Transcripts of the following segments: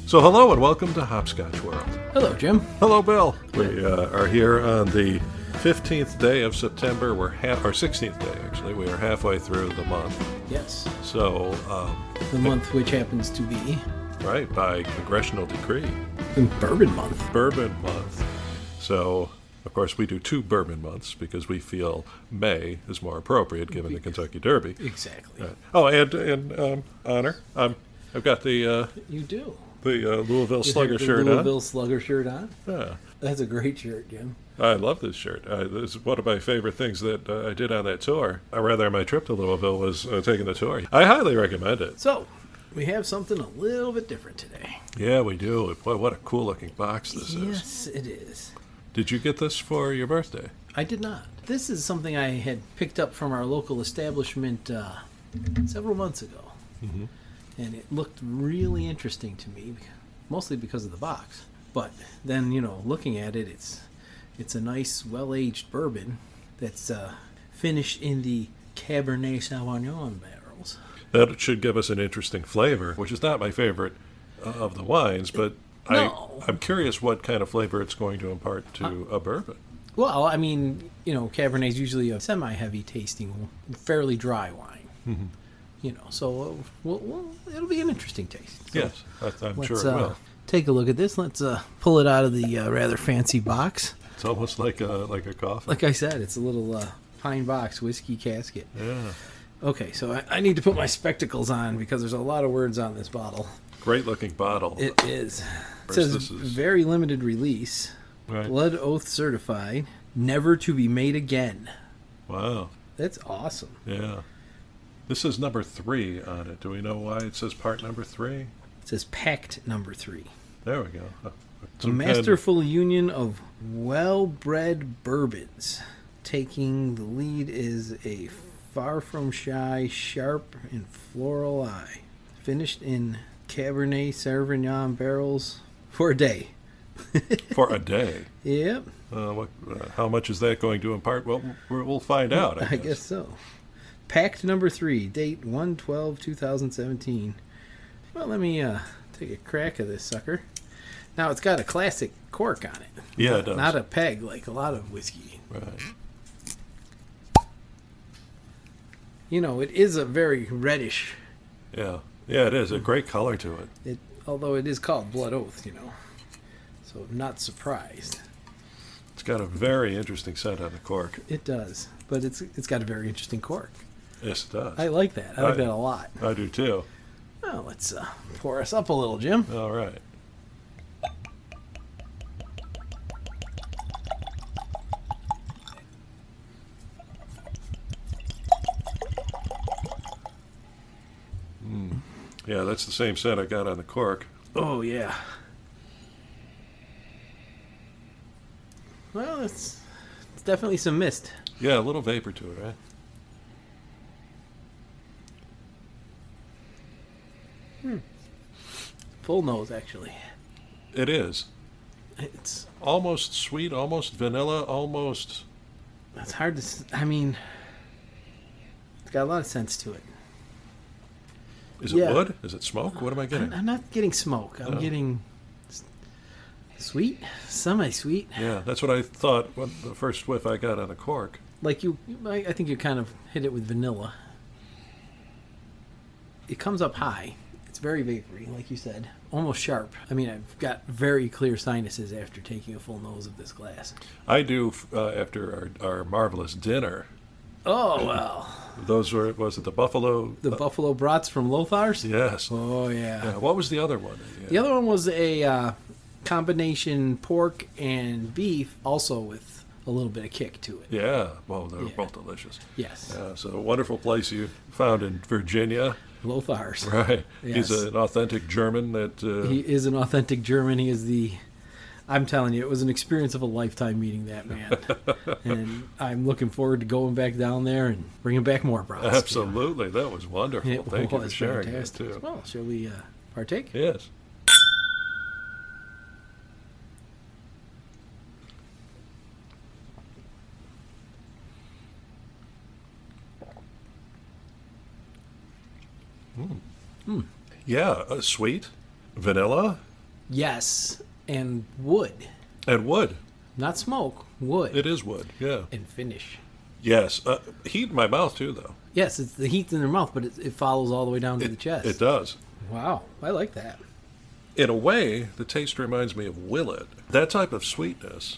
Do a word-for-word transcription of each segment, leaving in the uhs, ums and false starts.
So hello and welcome to Hopscotch World. Hello, Jim. Hello, Bill. We uh, are here on the fifteenth day of September. We're half, or sixteenth day actually. We are halfway through the month. Yes. So um, The month which happens to be right by congressional decree, the Bourbon Month. Bourbon Month. So of course we do two Bourbon months because we feel May is more appropriate given the Kentucky Derby. Exactly. Right. Oh, and in um, honor, um, I've got the uh, You do. the uh, Louisville You Slugger have the shirt Louisville Slugger shirt on. on. Yeah. That's a great shirt, Jim. I love this shirt. Uh, this is one of my favorite things that uh, I did on that tour. Or rather, my trip to Louisville was uh, taking the tour. I highly recommend it. So, we have something a little bit different today. Yeah, we do. Boy, what a cool-looking box this is. Yes, it is. Did you get this for your birthday? I did not. This is something I had picked up from our local establishment uh, several months ago. Mm-hmm. And it looked really interesting to me, mostly because of the box. But then, you know, looking at it, it's it's a nice, well-aged bourbon that's uh, finished in the Cabernet Sauvignon barrels. That should give us an interesting flavor, which is not my favorite uh, of the wines, but No. I, I'm curious what kind of flavor it's going to impart to a bourbon. Well, I mean, you know, Cabernet is usually a semi-heavy tasting, fairly dry wine. Mm-hmm. You know, so uh, well, well, it'll be an interesting taste. So Yes, I, I'm let's, sure it uh, will. Take a look at this. Let's uh, pull it out of the uh, rather fancy box. It's almost like a like a coffin. Like I said, it's a little uh, pine box whiskey casket. Yeah. Okay, so I, I need to put my spectacles on because there's a lot of words on this bottle. Great looking bottle. It is. It course, says this is- very limited release, Right. blood oath certified, never to be made again. Wow. That's awesome. Yeah. This is number three on it. Do we know why it says part number three? It says pact number three. There we go. Uh, A some kind- masterful union of well-bred bourbons. Taking the lead is a far from shy, sharp, and floral eye. Finished in Cabernet Sauvignon barrels for a day. for a day. Yep, Uh, what? Uh, how much is that going to impart? Well, we'll we'll find out. I, I guess so. Pact number three, date one twelve twenty seventeen. Well, let me uh, take a crack of this sucker. Now, it's got a classic cork on it. Yeah, not, it does. Not a peg like a lot of whiskey. Right. You know, it is a very reddish, Yeah. Yeah, it is a great color to it. it, although it is called Blood Oath, you know. So I'm not surprised. It's got a very interesting scent on the cork. It does. But it's it's got a very interesting cork. Yes, it does. I like that. I like I- that a lot. I do too. Well, let's uh, pour us up a little, Jim. All right. Mm. Yeah, that's the same scent I got on the cork. Oh, yeah. Well, it's, it's definitely some mist. Yeah, a little vapor to it, right? Full nose, actually. It is. It's Almost sweet, almost vanilla, almost... it's hard to. s- I mean, it's got a lot of sense to it. Is Yeah. it wood? Is it smoke? What am I I'm, getting? I'm not getting smoke. I'm Oh. getting s- sweet, semi-sweet. Yeah, that's what I thought when the first whiff I got on the cork. Like you, I, I think you kind of hit it with vanilla. It comes up high. It's very vapory, like you said. Almost sharp. I mean, I've got very clear sinuses after taking a full nose of this glass. I do uh, after our, our marvelous dinner. Oh, well. Those were, was it the buffalo? The uh, buffalo brats from Lothar's? Yes. Oh, yeah. Yeah, what was the other one? Yeah. The other one was a uh, combination pork and beef, also with a little bit of kick to it. Yeah, well, they were Yeah. both delicious. Yes. Uh, so a wonderful place you found in Virginia. Lothar's. Right. He's Yes. an authentic German that... Uh, He is an authentic German. He is the. I'm telling you, it was an experience of a lifetime meeting that man, and I'm looking forward to going back down there and bringing back more brats. absolutely. That was wonderful. It Thank you for was sharing fantastic. that, too. Well, shall we uh, partake? Yes. Mm. Mm. Yeah, uh, sweet, vanilla, Yes, and wood. And wood. Not smoke, wood. It is wood, yeah. And finish. Yes. Uh, heat in my mouth, too, though. Yes, it's the heat in their mouth, but it, it follows all the way down to It, the chest. it does. Wow, I like that. In a way, the taste reminds me of Willet. That type of sweetness.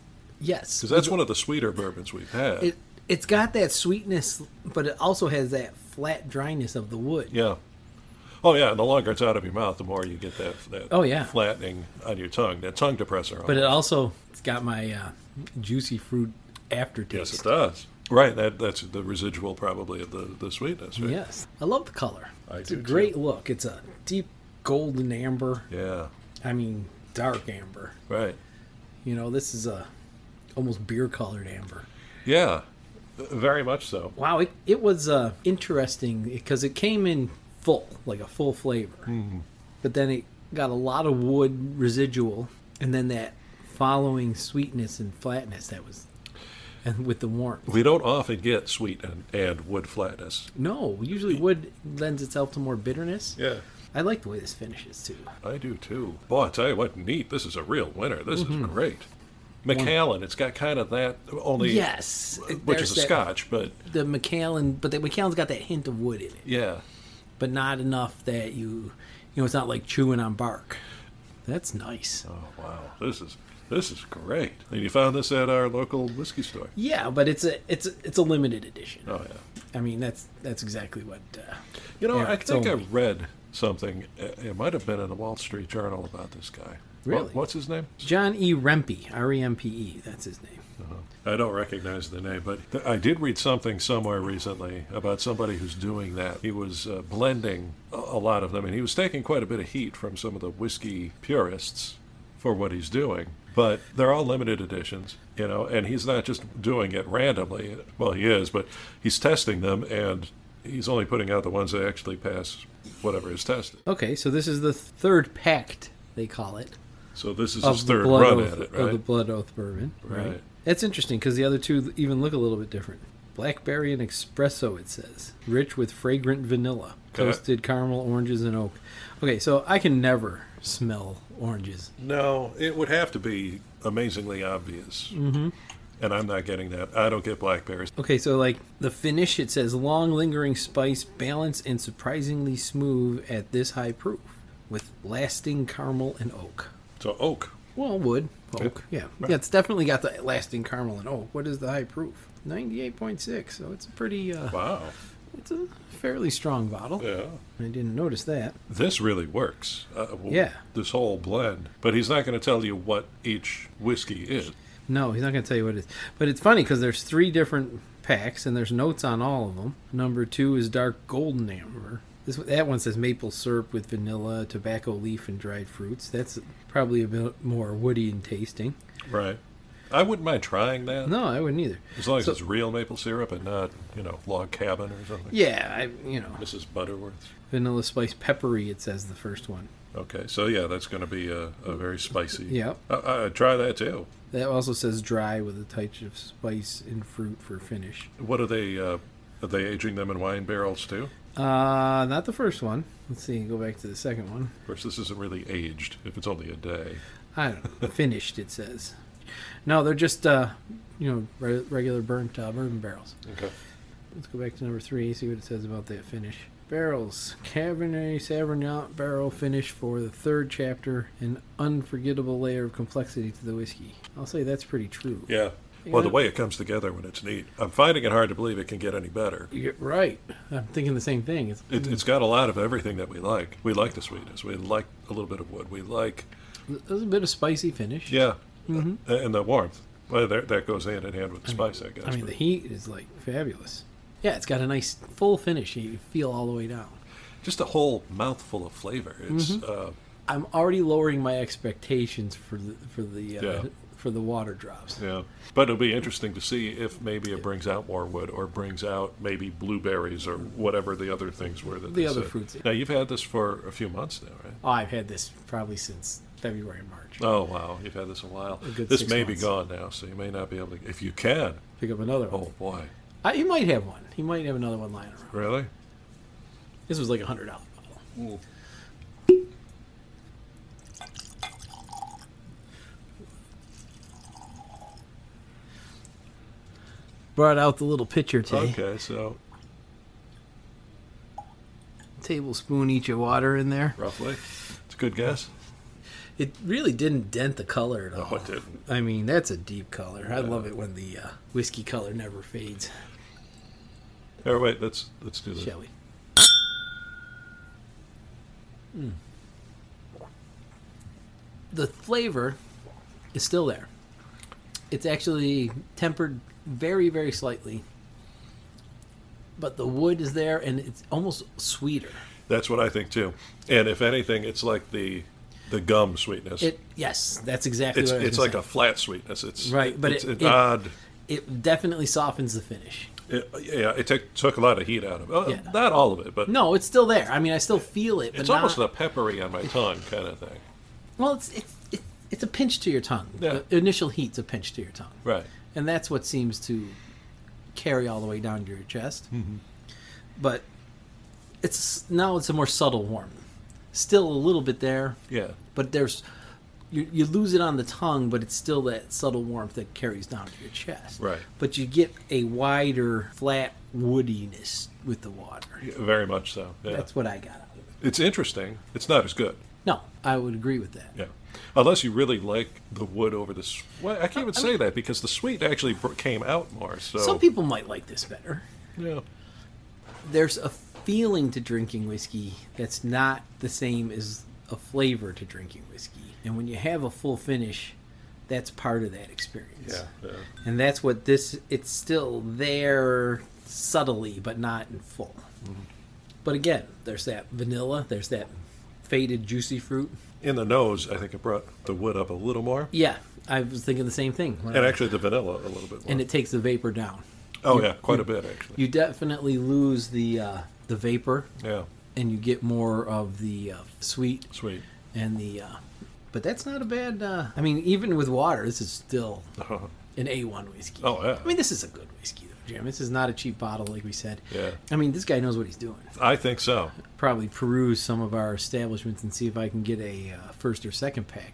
Yes. Because that's one of the sweeter bourbons we've had. It, it's got that sweetness, but it also has that flat dryness of the wood. Yeah. Oh, yeah, and the longer it's out of your mouth, the more you get that, that Oh, yeah. flattening on your tongue, that tongue depressor. But it almost. also, it's got my uh, juicy fruit aftertaste. Yes, it does. Right, that that's the residual probably of the, the sweetness, right? Yes. I love the color. I it's do a great too. look. It's a deep golden amber. Yeah, I mean, dark amber. right. You know, this is a almost beer-colored amber. Yeah, very much so. Wow, it, it was uh, interesting because it came in full, like a full flavor. Mm. But then it got a lot of wood residual, and then that following sweetness and flatness that was, and with the warmth. We don't often get sweet and, and wood flatness. No, usually wood lends itself to more bitterness. Yeah, I like the way this finishes too. I do too. Boy, I tell you what, neat. This is a real winner. This Mm-hmm. is great. Macallan, it's got kind of that, only, Yes, which there's is a that- scotch, but The Macallan, but the Macallan's got that hint of wood in it, yeah. but not enough that you, you know, it's not like chewing on bark. That's nice. Oh, wow. This is this is great. And you found this at our local whiskey store. Yeah, but it's a it's a, it's a limited edition. Oh, yeah. I mean, that's that's exactly what. Uh, You know, Eric I think I told me. read something. uh, It might have been in the Wall Street Journal about this guy. Really? What- what's his name? John E. Rempe, R E M P E. That's his name. I don't recognize the name, but th- I did read something somewhere recently about somebody who's doing that. He was uh, blending a, a lot of them, and he was taking quite a bit of heat from some of the whiskey purists for what he's doing. But they're all limited editions, you know, and he's not just doing it randomly. Well, he is, but he's testing them, and he's only putting out the ones that actually pass whatever is tested. Okay, so this is the third pact, they call it, So this is of his the third blood run oath, at it, of the right? blood oath bourbon. Right. Right. That's interesting because the other two even look a little bit different. Blackberry and espresso, it says, rich with fragrant vanilla, Okay. toasted caramel, oranges, and oak. Okay, so I can never smell oranges. No, it would have to be amazingly obvious. Mm-hmm. And I'm not getting that. I don't get blackberries. Okay, so like the finish, it says long lingering spice, balanced and surprisingly smooth at this high proof, with lasting caramel and oak. So oak. Well, wood, oak, yeah, Right. yeah. It's definitely got the lasting caramel and oak. What is the high proof? Ninety-eight point six. So it's a pretty, uh, Wow. it's a fairly strong bottle. Yeah. I didn't notice that. This really works. Uh, w- Yeah. This whole blend. But he's not going to tell you what each whiskey is. No, he's not going to tell you what it is. But it's funny because there's three different packs and there's notes on all of them. Number two is dark golden amber. This that one says maple syrup with vanilla, tobacco leaf, and dried fruits. That's probably a bit more woody in tasting. Right. I wouldn't mind trying that. No, I wouldn't either. As long as So- it's real maple syrup and not, you know, log cabin or something. Yeah, I, you know, Missus Butterworth. vanilla spice peppery. It says the first one. Okay. So, yeah, that's going to be a, a very spicy. Yep. I, I'd try that too. That also says dry with a touch of spice and fruit for finish. What are they? Uh, are they aging them in wine barrels too? Uh, not the first one. Let's see. Go back to the second one. Of course, this isn't really aged if it's only a day. I don't know. Finished, it says. No, they're just, uh, you know, re- regular burnt uh, bourbon barrels. Okay. Let's go back to number three, see what it says about that finish. Barrels. Cabernet Sauvignon barrel finish for the third chapter. An unforgettable layer of complexity to the whiskey. I'll say that's pretty true. Yeah. You Well, know- the way it comes together when it's neat. I'm finding it hard to believe it can get any better. You're right. I'm thinking the same thing. It's, It, it's got a lot of everything that we like. We like the sweetness. We like a little bit of wood. We like, there's a bit of spicy finish. yeah, Mhm. uh, and the warmth. Well, that, that goes hand in hand with the spice, I guess. I mean, but the heat is like fabulous. Yeah, it's got a nice full finish. You feel all the way down. just a whole mouthful of flavor. It's Mm-hmm. uh, I'm already lowering my expectations for the for the uh, Yeah. for the water drops. yeah, but it'll be interesting to see if maybe it brings out more wood or brings out maybe blueberries or whatever the other things were that The they other said. fruits. Now you've had this for a few months now, right? Oh, I've had this probably since February and March. Oh wow, you've had this a while. A good This six may months. be gone now, so you may not be able to. If you can, Pick up another one. oh boy, I, he might have one. He might have another one lying around. really? This was like a hundred dollar bottle. brought out the little pitcher today. Okay, so Tablespoon each of water in there. roughly. It's a good guess. It really didn't dent the color at all. No, it didn't. I mean, that's a deep color. I Yeah. love it when the uh, whiskey color never fades. Here, wait, let's let's do this. Shall we? Mm. The flavor is still there. It's actually tempered very, very slightly. But the wood is there, and it's almost sweeter. That's what I think too. And if anything, it's like the the gum sweetness. It yes, that's exactly it's what I was it's gonna like say. a flat sweetness. It's Right, but it's, it- it's it- odd. It definitely softens the finish. It, yeah, it took took a lot of heat out of it. Uh, Yeah. Not all of it, but No, it's still there. I mean, I still feel it, but it's not, almost a peppery on my tongue kind of thing. well, it's it's it's, it's a pinch to your tongue. Yeah. The initial heat's a pinch to your tongue, Right. and that's what seems to carry all the way down to your chest. Mm-hmm. But it's now it's a more subtle warmth. Still a little bit there, Yeah. but there's you, you lose it on the tongue, but it's still that subtle warmth that carries down to your chest. Right. But you get a wider, flat woodiness with the water. Yeah, very much so. Yeah. That's what I got out of it. It's interesting. It's not as good. No, I would agree with that. Yeah. Unless you really like the wood over the sweet. Well, I can't even say that because the sweet actually br- came out more. So Some people might like this better. Yeah. There's a feeling to drinking whiskey that's not the same as a flavor to drinking whiskey. And when you have a full finish, that's part of that experience. Yeah. yeah. And that's what this, it's still there subtly, but not in full. Mm-hmm. But again, there's that vanilla, there's that faded juicy fruit. In the nose, I think it brought the wood up a little more, Yeah, I was thinking the same thing. when and I- actually the vanilla a little bit more. and it takes the vapor down. oh you- yeah, quite you- a bit actually. You definitely lose the uh, the vapor, Yeah. and you get more of the uh, sweet Sweet. and the. Uh, but that's not a bad. Uh, I mean, even with water, this is still an A one whiskey. Oh yeah. I mean, this is a good whiskey, though, Jim. This is not a cheap bottle, like we said. Yeah. I mean, this guy knows what he's doing. I think so. Probably peruse some of our establishments and see if I can get a uh, first or second pack.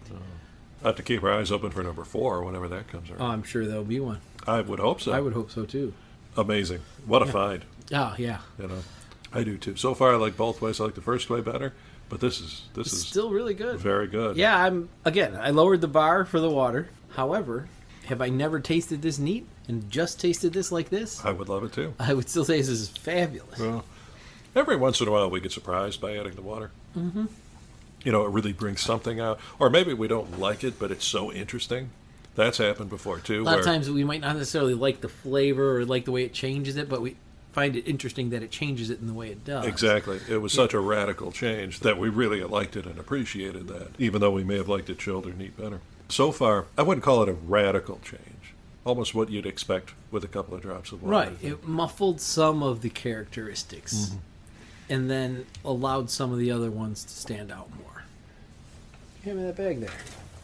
I have to keep our eyes open for number four whenever that comes Oh, around. I'm sure there'll be one. I would hope so. I would hope so too. Amazing. What a find. Oh yeah, You know, I do too. So far, I like both ways. I like the first way better, but this is this it's is still really good. very good. Yeah, I'm again. I lowered the bar for the water. However, have I never tasted this neat and just tasted this like this? I would love it too. I would still say this is fabulous. Well, every once in a while, we get surprised by adding the water. Mm-hmm. You know, it really brings something out, or maybe we don't like it, but it's so interesting. That's happened before too. A lot of where- times we might not necessarily like the flavor or like the way it changes it, but we find it interesting that it changes it in the way it does. Exactly. It was such a radical change that we really liked it and appreciated that, even though we may have liked it chilled or neat better. So far, I wouldn't call it a radical change. Almost what you'd expect with a couple of drops of water. Right. It muffled some of the characteristics Mm-hmm. and then allowed some of the other ones to stand out more. Hand me that bag there.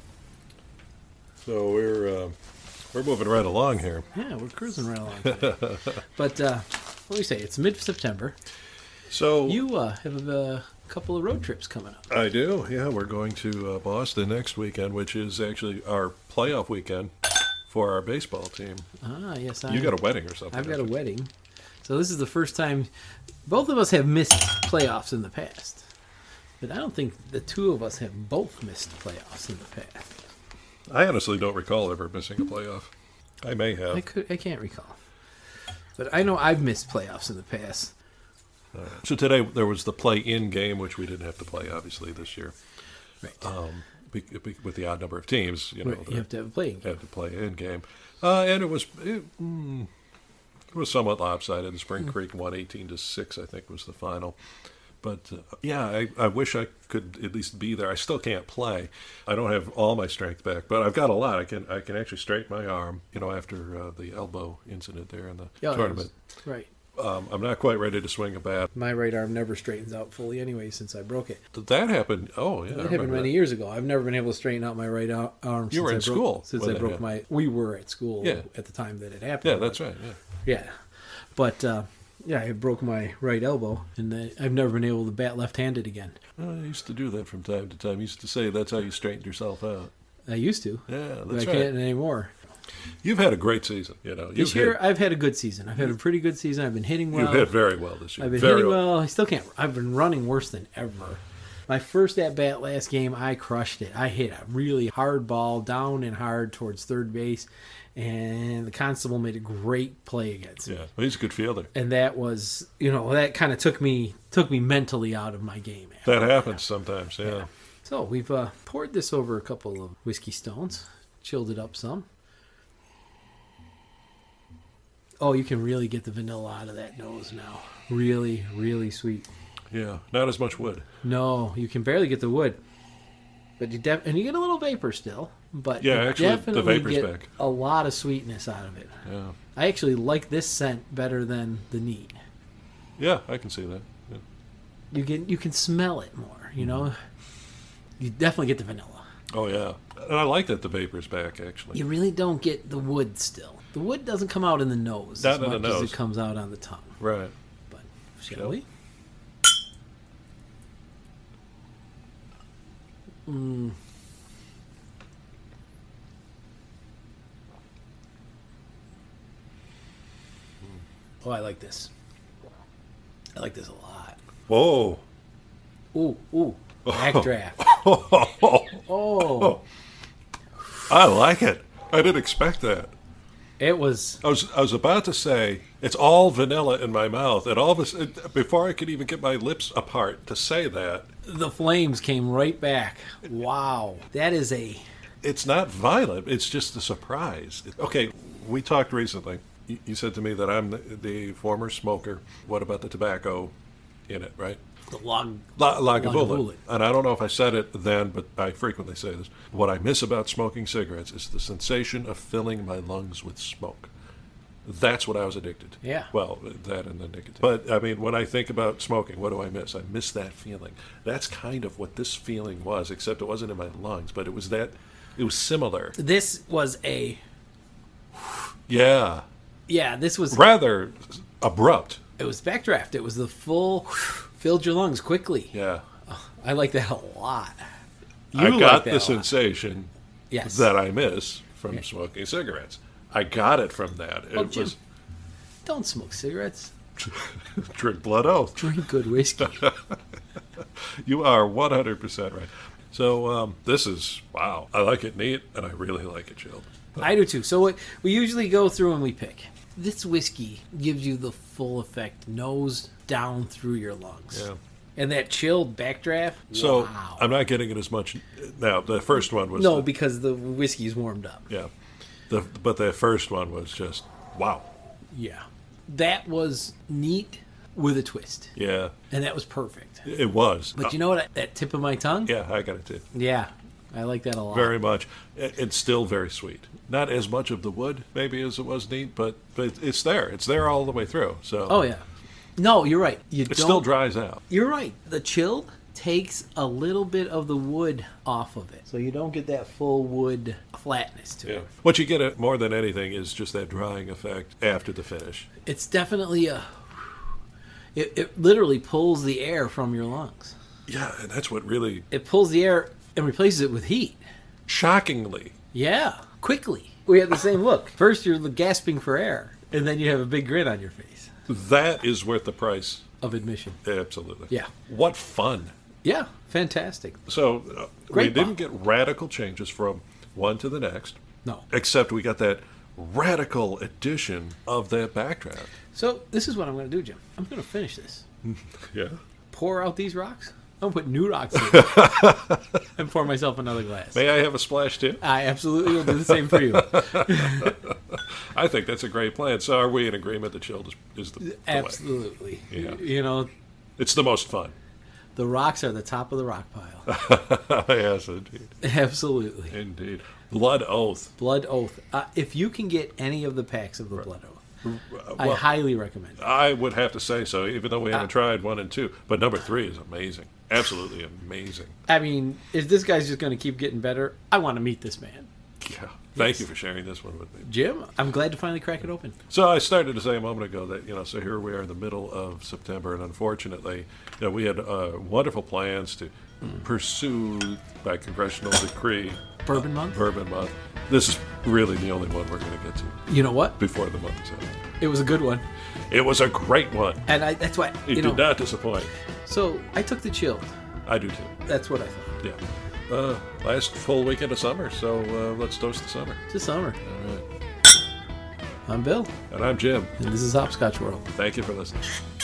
So we're uh, we're moving right along here. Yeah, we're cruising right along. today. But uh, what do we say? It's mid-September. So You uh, have a couple of road trips coming up. I do. Yeah, we're going to uh, Boston next weekend, which is actually our playoff weekend for our baseball team. Ah, yes, I You got a wedding or something? I've got a don't you? wedding. So this is the first time both of us have missed playoffs in the past. But I don't think the two of us have both missed playoffs in the past. I honestly don't recall ever missing a playoff. I may have. I could I can't recall. But I know I've missed playoffs in the past. Uh, so today there was the play-in game, which we didn't have to play obviously this year. Right. Um, be, be, with the odd number of teams, you know, Right, you have to have a playing game. had to play in game, uh, and it was it, mm, it was somewhat lopsided. The Spring Creek won eighteen to six, I think, was the final. But uh, yeah, I, I wish I could at least be there. I still can't play. I don't have all my strength back, but I've got a lot. I can I can actually straighten my arm. You know, after uh, the elbow incident there in the Yeah, it tournament, was- right. um, I'm not quite ready to swing a bat. My right arm never straightens out fully anyway since I broke it. Did that happen? Oh yeah, I That happened remember many that. years ago. I've never been able to straighten out my right ar- arm. You were since in I broke, school since when I that broke happened. my. We were at school Yeah. at the time that it happened. Yeah, but- that's right. Yeah. Yeah, but uh, yeah, I broke my right elbow, and uh, I've never been able to bat left-handed again. Well, I used to do that from time to time. I used to say that's how you straightened yourself out. I used to, Yeah, but I that's can't right. anymore. You've had a great season. You know, This you've year, hit, I've had a good season. I've had a pretty good season. I've been hitting well. you've hit very well this year. I've been very hitting well. I still can't. I've been running worse than ever. My first at bat last game, I crushed it. I hit a really hard ball down and hard towards third base, and the constable made a great play against me. Yeah, well, he's a good fielder. And that was, you know, that kind of took me took me mentally out of my game. That happens sometimes. Yeah. Yeah. So we've uh, poured this over a couple of whiskey stones, chilled it up some. Oh, you can really get the vanilla out of that nose now. Really, really sweet. Yeah, not as much wood. No, you can barely get the wood, but you def- and you get a little vapor still. But Yeah, you actually, the definitely vapor's get back. a lot of sweetness out of it. Yeah. I actually like this scent better than the neat. Yeah, I can see that. Yeah. You can you can smell it more. You know, you definitely get the vanilla. Oh, yeah. And I like that the vapor's back, actually. You really don't get the wood still. The wood doesn't come out in the nose Not as in the much as nose. it comes out on the tongue. Right. But shall Shall we? Mm. Oh, I like this. I like this a lot. Whoa. Ooh, ooh. Backdraft. Oh, Oh, I like it. I didn't expect that. it was. I was I was about to say it's all vanilla in my mouth, and all of a sudden, before I could even get my lips apart to say that, The flames came right back. Wow. That is a. it's not violent. It's just a surprise. Okay, we talked recently. You, you said to me that I'm the, the former smoker. What about the tobacco in it, right? The log. La- Lagavulin. Lagavulin. And I don't know if I said it then, but I frequently say this. What I miss about smoking cigarettes is the sensation of filling my lungs with smoke. That's what I was addicted to. Yeah. Well, that and the nicotine. But, I mean, when I think about smoking, what do I miss? I miss that feeling. That's kind of what this feeling was, except it wasn't in my lungs, but it was that, it was similar. This was a. Yeah. Yeah, this was. Rather abrupt. It was backdraft. It was the full. Filled your lungs quickly. Yeah. I like that a lot. You I like got that the a lot. sensation Yes. that I miss from Yeah. smoking cigarettes. I got it from that. It Oh, Jim, was don't smoke cigarettes. drink blood oath. Drink good whiskey. You are one hundred percent right. So um, this is, wow. I like it neat, and I really like it chilled. I do too. So we, we usually go through and we pick. This whiskey gives you the full effect, nose down through your lungs. Yeah. And that chilled backdraft. So wow. I'm not getting it as much now. The first one was no, the- because the whiskey's warmed up. yeah, the but the first one was just wow. Yeah. That was neat with a twist. Yeah, And that was perfect. it was. But you know what? That tip of my tongue? yeah, I got it too. Yeah. I like that a lot. Very much. It- It's still very sweet. Not as much of the wood maybe as it was neat, but but it's there. It's there all the way through. So Oh, yeah. No, you're right. You it don't, still dries out. You're right. The chilled takes a little bit of the wood off of it. So you don't get that full wood flatness to Yeah. it. What you get uh, more than anything is just that drying effect after the finish. It's definitely a. It, it literally pulls the air from your lungs. Yeah, and that's what really It pulls the air and replaces it with heat. shockingly. Yeah, quickly. We have the same look. First, you're gasping for air, and then you have a big grin on your face That is worth the price. of admission. Absolutely. Yeah. What fun. Yeah, fantastic. So uh, we Great didn't bottle. get radical changes from one to the next, No. except we got that radical addition of that backdraft. So this is what I'm going to do, Jim. I'm going to finish this. Yeah. Pour out these rocks. I'm going to put new rocks in and pour myself another glass. May I have a splash too? I absolutely will do the same for you. I think that's a great plan. So are we in agreement that chilled is, is the, the way? Absolutely. Yeah. You know, It's the most fun. the rocks are the top of the rock pile. Yes, indeed. Absolutely. Indeed. Blood Oath. Blood Oath. Uh, if you can get any of the packs of the Blood Oath, I Well, highly recommend it. I would have to say so, even though we haven't Uh, tried one and two. But number three is amazing. Absolutely amazing. I mean, if this guy's just going to keep getting better, I want to meet this man. Yeah. Thank Yes. you for sharing this one with me. Jim, I'm glad to finally crack it open. So I started to say a moment ago that, you know, so here we are in the middle of September, and unfortunately, you know, we had uh, wonderful plans to pursue, by congressional decree, Bourbon month? Bourbon month. This is really the only one we're going to get to You know what? before the month is out. It was a good one. It was a great one. And I, that's why, It you did know. not disappoint. So I took the chilled. I do too. That's what I thought. Yeah. Uh, last full weekend of summer, so uh, let's toast the summer. To summer. All right. I'm Bill, And I'm Jim. and this is Hopscotch World. Thank you for listening.